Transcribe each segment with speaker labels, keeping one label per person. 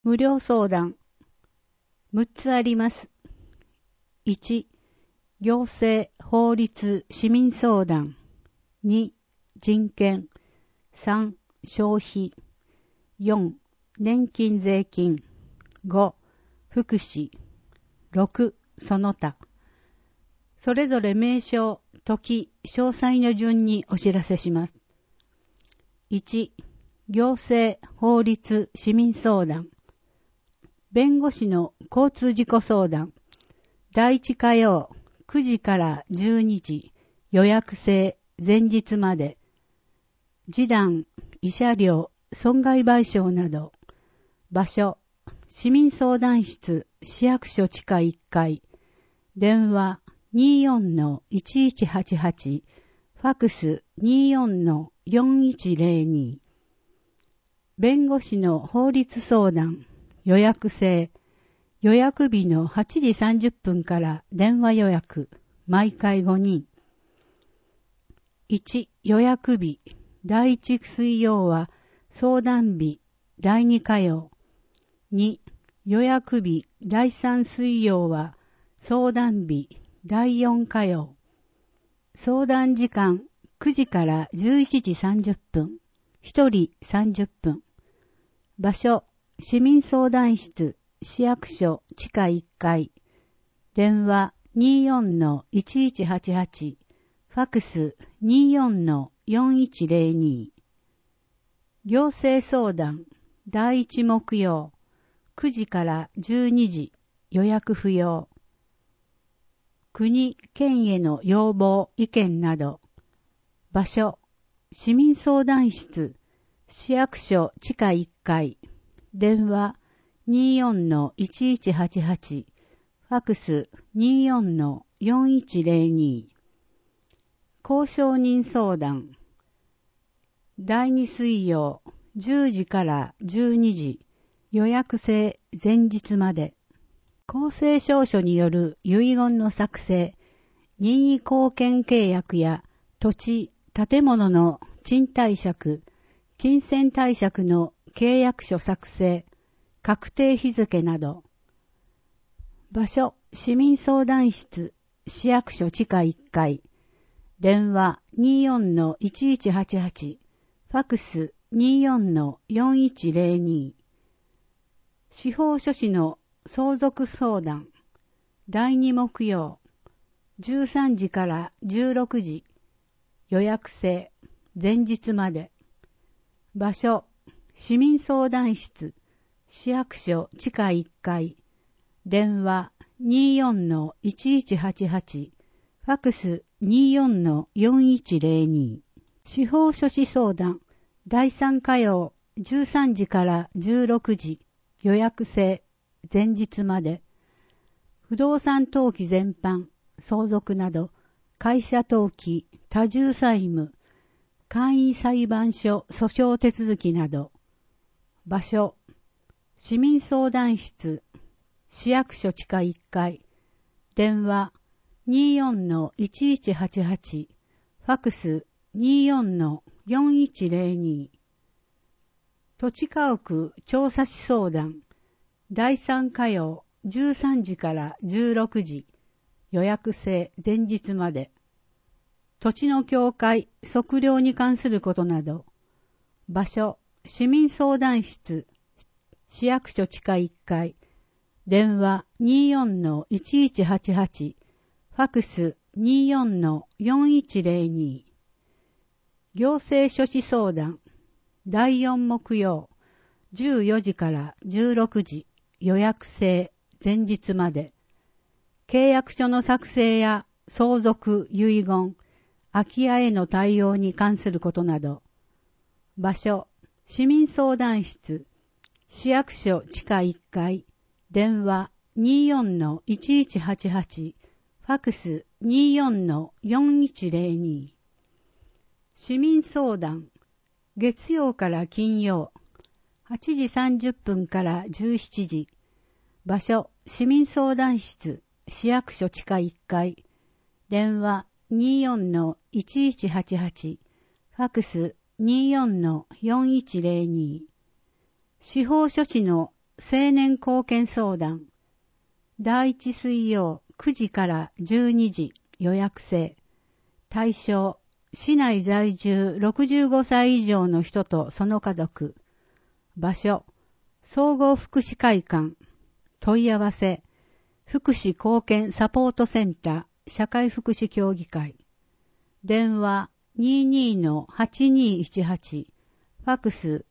Speaker 1: 無料相談。6つあります。1、行政、法律、市民相談。2、人権。3、消費。4、年金税金。5、福祉。6、その他。それぞれ名称、時、詳細の順にお知らせします。1、行政、法律、市民相談。弁護士の交通事故相談。第1火曜、9時から12時、予約制、前日まで。示談、慰謝料、損害賠償など。場所、市民相談室、市役所地下1階。電話、24-1188。ファクス、24-4102。弁護士の法律相談、予約制。予約日の8時30分から電話予約、毎回5人。1、予約日。第1水曜は相談日、第2火曜。2、予約日。第3水曜は相談日、第4火曜。相談時間9時から11時30分。1人30分。場所、市民相談室、市役所地下1階。電話 24-1188。ファクス 24-4102。行政相談、第1木曜、9時から12時、予約不要。国、県への要望、意見など。場所、市民相談室、市役所地下1階。電話 24-1188。ファクス 24-4102。交渉人相談。第2水曜、10時から12時、予約制前日まで。公正証書による遺言の作成、任意後見契約や土地、建物の賃貸借、金銭貸借の契約書作成、確定日付など。場所、市民相談室、市役所地下1階。電話 24-1188。ファクス 24-4102。司法書士の相続相談。第2木曜。13時から16時。予約制。前日まで。場所。市民相談室。市役所地下1階。電話 24-1188。ファクス 24-4102。司法書士相談。第3火曜。13時から16時。予約制。前日まで。不動産登記全般。相続など。会社登記。多重債務。簡易裁判所訴訟手続きなど。場所。市民相談室。市役所地下1階。電話 24-1188。ファクス 24-4102。土地家屋調査士相談。第3火曜13時から16時。予約制前日まで。土地の境界、測量に関することなど。場所、市民相談室、市役所地下1階。電話 24-1188。ファクス 24-4102。行政書士相談。第4木曜、14時から16時。予約制前日まで。契約書の作成や相続、遺言、空き家への対応に関することなど。場所、市民相談室、市役所地下1階。電話 24-1188。ファクス 24-4102。市民相談。月曜から金曜。8時30分から17時。場所、市民相談室、市役所地下1階。電話 24-1188。ファクス 24-4102。司法書士の青年貢献相談。第1水曜9時から12時予約制。対象、市内在住65歳以上の人とその家族。場所、総合福祉会館。問い合わせ、福祉貢献サポートセンター社会福祉協議会。電話 22-8218。ファクス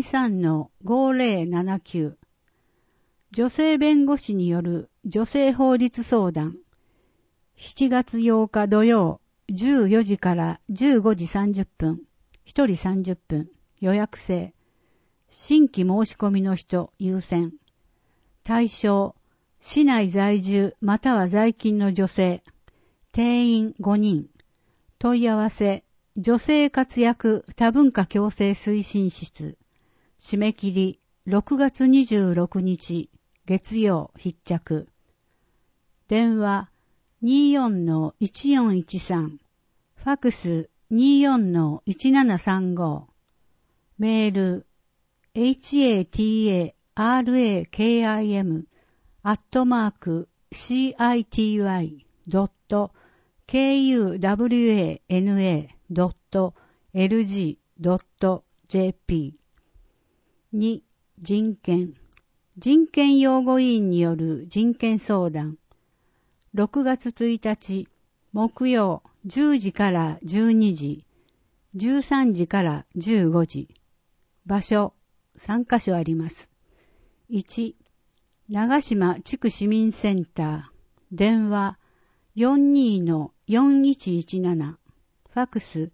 Speaker 1: 23-5079。女性弁護士による女性法律相談。7月8日土曜14時から15時30分。1人30分。予約制。新規申し込みの人優先。対象、市内在住または在勤の女性。定員5人。問い合わせ、女性活躍多文化共生推進室。締め切り、6月26日、月曜必着。電話、24-1413。ファクス、24-1735。メール、hatim@kiwana.lg.jp。 2. 人権。人権擁護委員による人権相談。6月1日、木曜10時から12時、13時から15時。場所、3カ所あります。1、長島地区市民センター。電話 42-4117。ファクス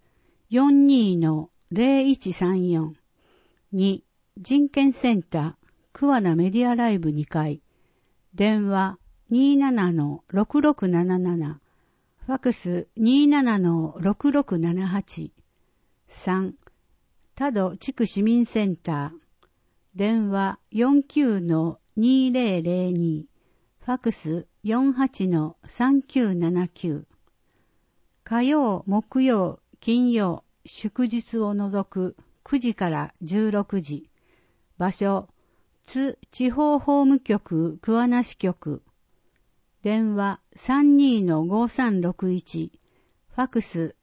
Speaker 1: 42-0134。2、人権センター。桑名メディアライブ2階。電話 27-6677。ファクス 27-6678。3、多度地区市民センター。電話 49-2002。ファクス 48-3979。火曜、木曜、金曜、祝日を除く9時から16時。場所、津地方法務局桑名支局。電話 32-5361。ファクス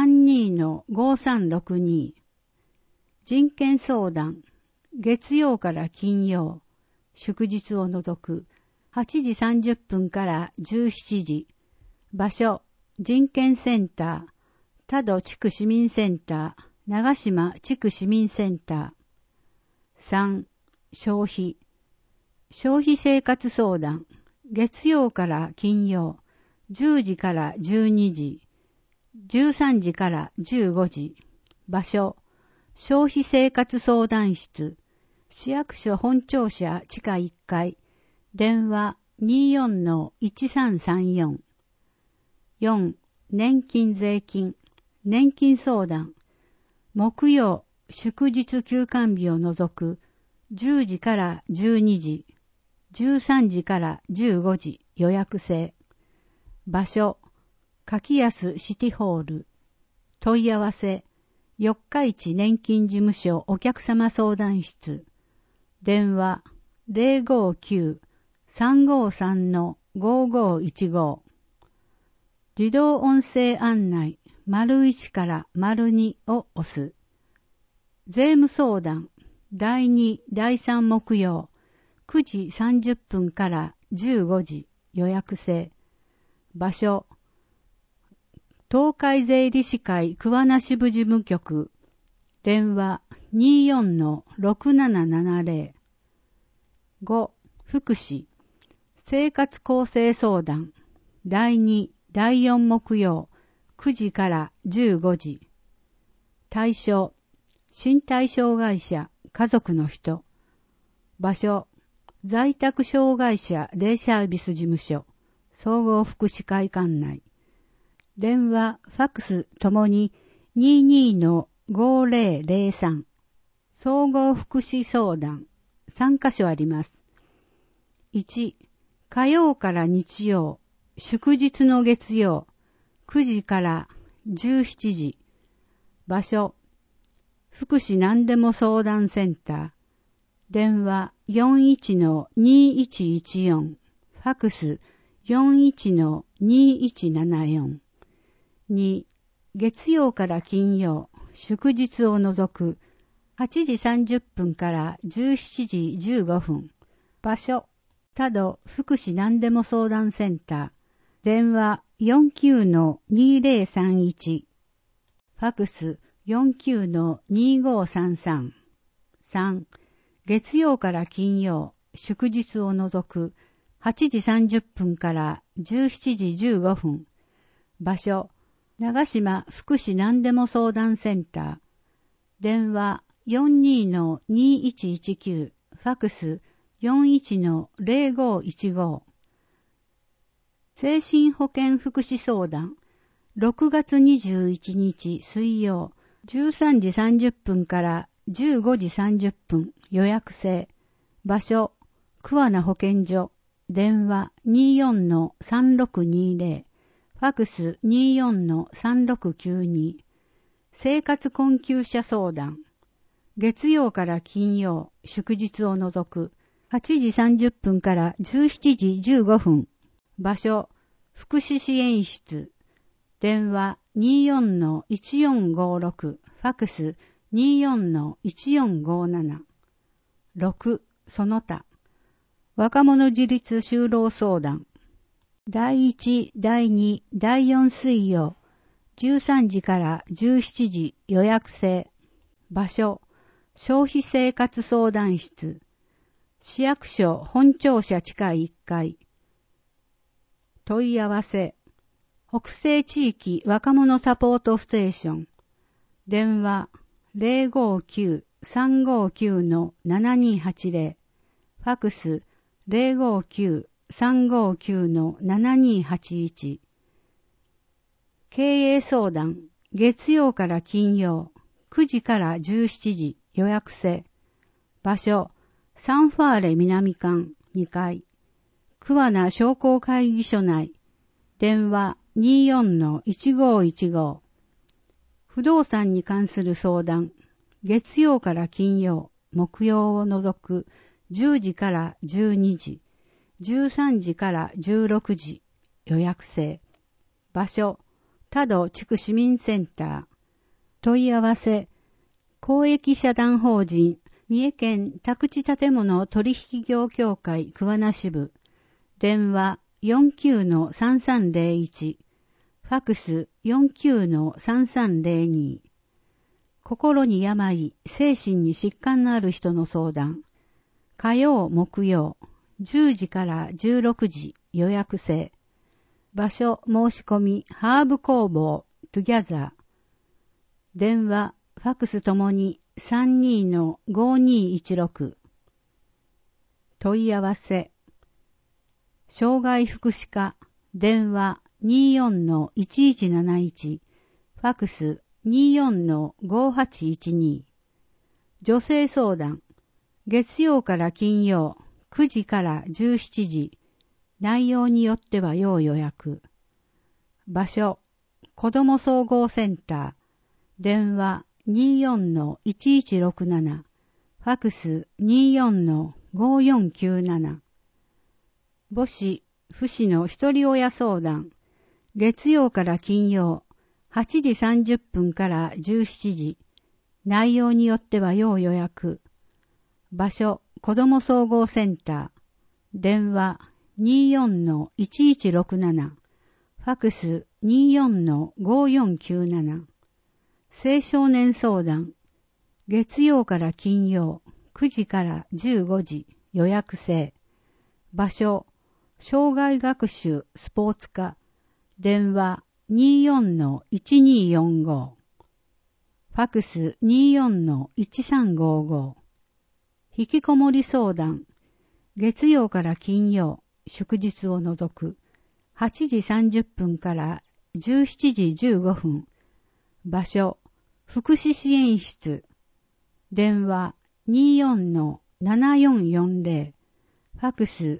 Speaker 1: 32-5362。人権相談。月曜から金曜。祝日を除く8時30分から17時。場所、人権センター。多度地区市民センター。長島地区市民センター。3、消費。消費生活相談。月曜から金曜。10時から12時。13時から15時。場所、消費生活相談室。市役所本庁舎地下1階。電話 24-1334。4、年金税金。年金相談。木曜、祝日休館日を除く10時から12時。13時から15時予約制。場所、柿安シティホール。問い合わせ、四日市年金事務所お客様相談室。電話、059-353-5515。自動音声案内、01から02を押す。税務相談、第2、第3木曜、9時30分から15時予約制。場所、東海税理士会桑名支部事務局。電話 24-6770。5、福祉。生活構成相談。第2、第4木曜、9時から15時。対象、身体障害者、家族の人。場所、在宅障害者デイサービス事務所、総合福祉会館内。電話、ファックスともに 22-5003。総合福祉相談、3カ所あります。1、火曜から日曜、祝日の月曜、9時から17時。場所、福祉何でも相談センター。電話 41-2114、ファクス 41-2174。2、月曜から金曜、祝日を除く、8時30分から17時15分。場所、多度福祉何でも相談センター。電話 49-2031。ファクス 49-2533。3、月曜から金曜、祝日を除く、8時30分から17時15分。場所、長島福祉何でも相談センター。電話 42-2119。ファクス 41-0515。精神保健福祉相談。6月21日水曜、13時30分から15時30分予約制。場所、桑名保健所。電話 24-3620。ファクス 24-3692。生活困窮者相談。月曜から金曜、祝日を除く、8時30分から17時15分。場所、福祉支援室。電話 24-1456。ファクス 24-1457。6、その他。若者自立就労相談。第1、第2、第4水曜、13時から17時予約制。場所、消費生活相談室。市役所本庁舎地下1階。問い合わせ。北西地域若者サポートステーション。電話 059-359-7280。ファクス 059-359-7281。経営相談。月曜から金曜、9時から17時予約制。場所、サンファーレ南館2階。桑名商工会議所内。電話 24-1515。不動産に関する相談。月曜から金曜、木曜を除く10時から12時、13時から16時予約制。場所、多度地区市民センター。問い合わせ。公益社団法人三重県宅地建物取引業協会桑名支部。電話 49-3301。ファクス 49-3302。心に病、精神に疾患のある人の相談。火曜、木曜、10時から16時予約制。場所、申し込み、ハーブ工房、トゥギャザー。電話、ファクスともに 32-5216。問い合わせ。障害福祉課、電話 24-1171。ファクス 24-5812。女性相談。月曜から金曜、9時から17時。内容によっては要予約。場所、子ども総合センター。電話 24-1167。ファクス 24-5497。母子、父子の一人親相談。月曜から金曜、8時30分から17時。内容によっては要予約。場所、子ども総合センター。電話 24-1167。ファクス 24-5497。青少年相談。月曜から金曜、9時から15時予約制。場所、障害学習スポーツ科。電話 24-1245。ファクス 24-1355。引きこもり相談。月曜から金曜、祝日を除く、8時30分から17時15分。場所、福祉支援室。電話 24-7440。ファクス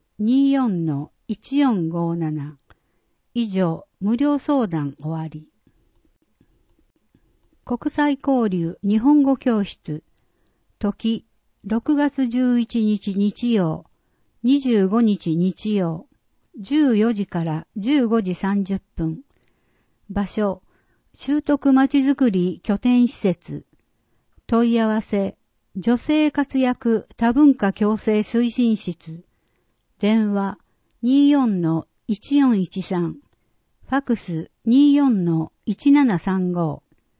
Speaker 1: 24-1457。以上、無料相談終わり。国際交流日本語教室。時 6月11日日曜、25日日曜、14時から15時30分。場所、習得まちづくり拠点施設。問い合わせ、女性活躍多文化共生推進室。電話 24-1413。ファクス 24-1735。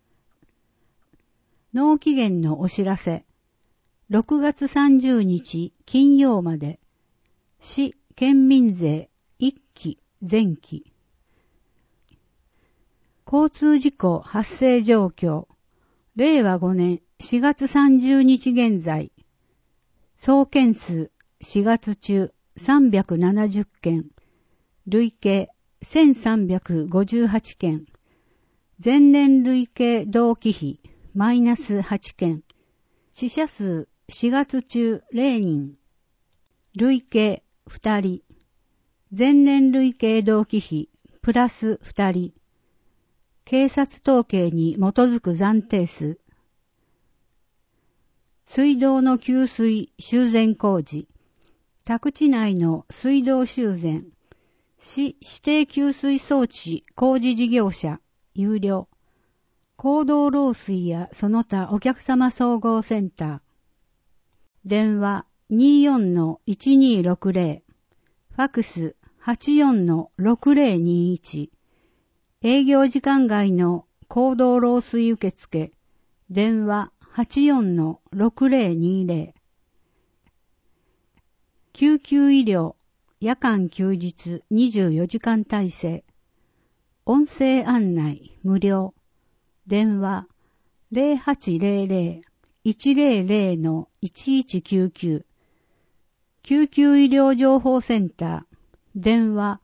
Speaker 1: 納期限のお知らせ。6月30日金曜まで。市県民税1期前期。交通事故発生状況。令和5年4月30日現在。総件数4月中370件。累計1358件。前年累計同期比マイナス8件。死者数4月中0人。累計2人。前年累計同期比プラス2人。警察統計に基づく暫定数。水道の給水修繕工事。宅地内の水道修繕。市指定給水装置工事事業者。有料。公道漏水やその他お客様総合センター。電話 24-1260。ファクス 84-6021。営業時間外の公道漏水受付。電話 84-6020。救急医療。夜間休日24時間体制。音声案内無料。電話 0800-100-1199。救急医療情報センター。電話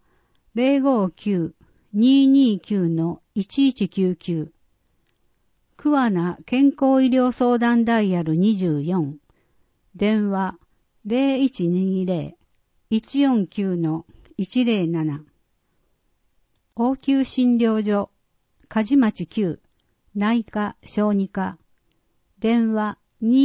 Speaker 1: 059-229-1199。桑名健康医療相談ダイヤル24。電話 0120-149-107。応急診療所、梶町9、内科小児科。電話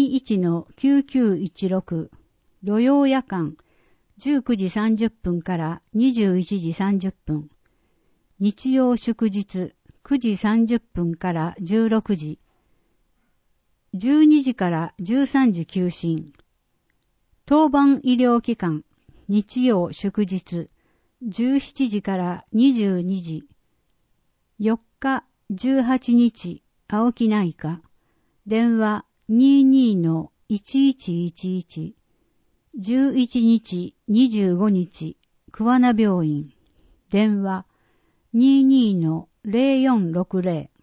Speaker 1: 21-9916。土曜夜間、19時30分から21時30分。日曜祝日、9時30分から16時。12時から13時休診。当番医療機関、日曜祝日、17時から22時。4日、18日、青木内科。電話 22-1111。11日、25日、桑名病院。電話 22-0460。